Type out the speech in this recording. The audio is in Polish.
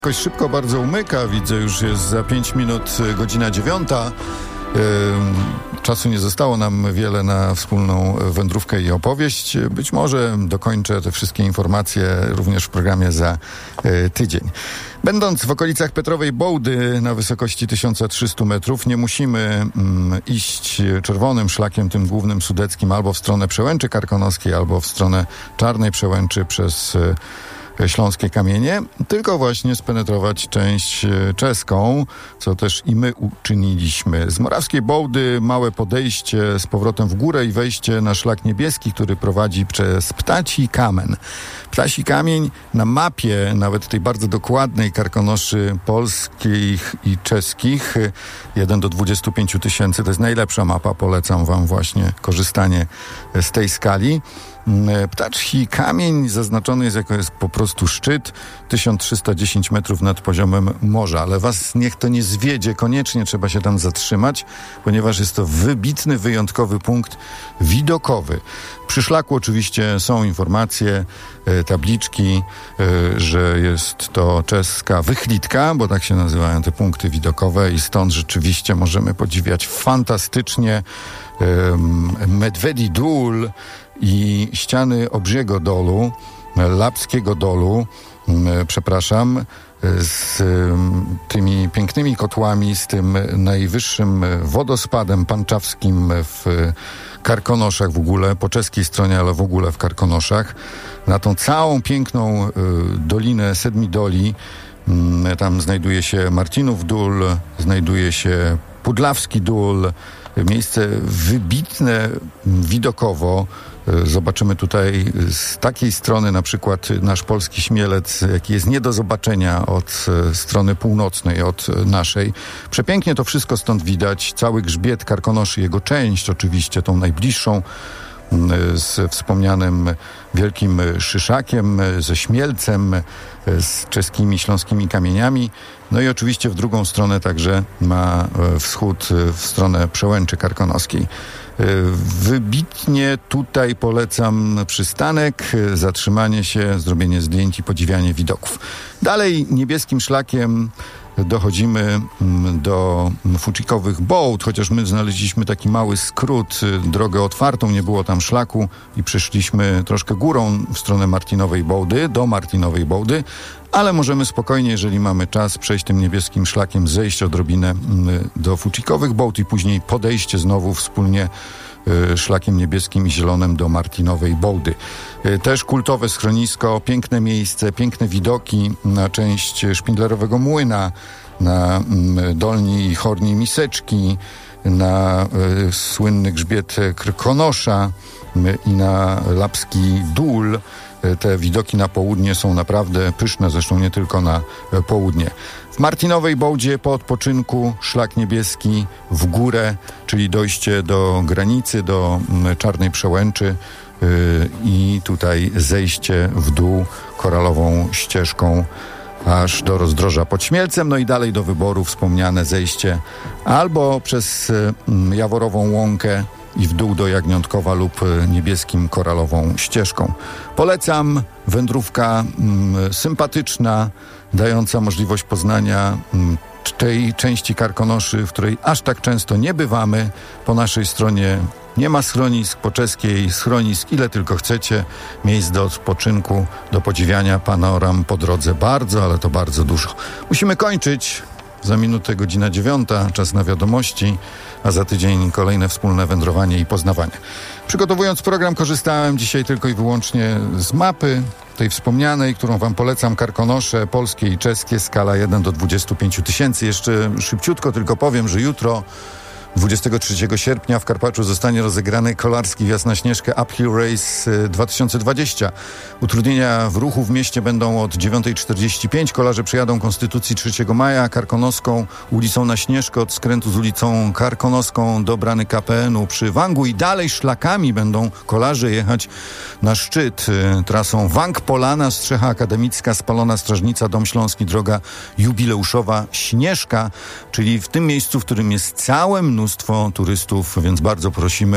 Jakoś szybko bardzo umyka, widzę, już jest za 5 minut godzina 9. Czasu nie zostało nam wiele na wspólną wędrówkę i opowieść. Być może dokończę te wszystkie informacje również w programie za tydzień. Będąc w okolicach Petrowej Bołdy na wysokości 1300 metrów, nie musimy iść czerwonym szlakiem, tym głównym sudeckim, albo w stronę Przełęczy Karkonoskiej, albo w stronę Czarnej Przełęczy przez Śląskie Kamienie, tylko właśnie spenetrować część czeską, co też i my uczyniliśmy. Z Morawskiej Bołdy małe podejście z powrotem w górę i wejście na szlak niebieski, który prowadzi przez Ptaci Kamen. Ptasi Kamień na mapie, nawet tej bardzo dokładnej karkonoszy polskich i czeskich, 1 do 25 tysięcy, to jest najlepsza mapa, polecam wam właśnie korzystanie z tej skali. Ptacki Kamień zaznaczony jest jako jest po prostu szczyt, 1310 metrów nad poziomem morza, ale was niech to nie zwiedzie, koniecznie trzeba się tam zatrzymać, ponieważ jest to wybitny, wyjątkowy punkt widokowy. Przy szlaku oczywiście są informacje, tabliczki, że jest to czeska Wychlitka, bo tak się nazywają te punkty widokowe i stąd rzeczywiście możemy podziwiać fantastycznie Medvedi Dól i ściany Obrziego Dolu, Lapskiego Dolu, z tymi pięknymi kotłami, z tym najwyższym wodospadem panczawskim w Karkonoszach w ogóle, po czeskiej stronie, ale w ogóle w Karkonoszach, na tą całą piękną dolinę Sedmidoli. Tam znajduje się Marcinów Dól, znajduje się Pudlawski Dól, miejsce wybitne widokowo. Zobaczymy tutaj z takiej strony na przykład nasz polski Śmielec, jaki jest nie do zobaczenia od strony północnej, od naszej. Przepięknie to wszystko stąd widać. Cały grzbiet Karkonoszy, jego część oczywiście, tą najbliższą, z wspomnianym Wielkim Szyszakiem, ze Śmielcem, z czeskimi Śląskimi Kamieniami. No i oczywiście w drugą stronę także ma wschód w stronę Przełęczy Karkonoskiej. Wybitnie tutaj polecam przystanek, zatrzymanie się, zrobienie zdjęć i podziwianie widoków. Dalej niebieskim szlakiem dochodzimy do Fuczykowych Bołd, chociaż my znaleźliśmy taki mały skrót, drogę otwartą, nie było tam szlaku i przeszliśmy troszkę górą w stronę Martinowej Bołdy, do Martinowej Bołdy, ale możemy spokojnie, jeżeli mamy czas, przejść tym niebieskim szlakiem, zejść odrobinę do Fuczykowych Bołd i później podejście znowu wspólnie szlakiem niebieskim i zielonym do Martinowej Bołdy. Też kultowe schronisko, piękne miejsce, piękne widoki na część Szpindlerowego Młyna, na Dolni i Horni Miseczki, na słynny grzbiet Krkonosza i na Lapski Dól. Te widoki na południe są naprawdę pyszne, zresztą nie tylko na południe. W Martinowej Bołdzie po odpoczynku szlak niebieski w górę, czyli dojście do granicy, do Czarnej Przełęczy i tutaj zejście w dół koralową ścieżką aż do rozdroża pod Śmielcem, no i dalej do wyboru wspomniane zejście albo przez Jaworową Łąkę i w dół do Jagniątkowa lub niebieskim koralową ścieżką. Polecam, wędrówka sympatyczna, dająca możliwość poznania tej części Karkonoszy, w której aż tak często nie bywamy. Po naszej stronie nie ma schronisk, po czeskiej schronisk ile tylko chcecie, miejsc do odpoczynku, do podziwiania panoram po drodze bardzo, ale to bardzo dużo. Musimy kończyć. Za minutę godzina 9, czas na wiadomości, a za tydzień kolejne wspólne wędrowanie i poznawanie. Przygotowując program, korzystałem dzisiaj tylko i wyłącznie z mapy, tej wspomnianej, którą wam polecam, Karkonosze polskie i czeskie, skala 1 do 25 tysięcy. Jeszcze szybciutko tylko powiem, że jutro 23 sierpnia w Karpaczu zostanie rozegrany kolarski wjazd na Śnieżkę Uphill Race 2020. Utrudnienia w ruchu w mieście będą od 9:45. Kolarze przyjadą Konstytucji 3 maja Karkonoską ulicą na Śnieżkę od skrętu z ulicą Karkonoską do bramy KPN-u przy Wangu i dalej szlakami będą kolarze jechać na szczyt trasą Wang Polana, Strzecha Akademicka, Spalona Strażnica, Dom Śląski, droga jubileuszowa Śnieżka, czyli w tym miejscu, w którym jest całe mnóstwo turystów, więc bardzo prosimy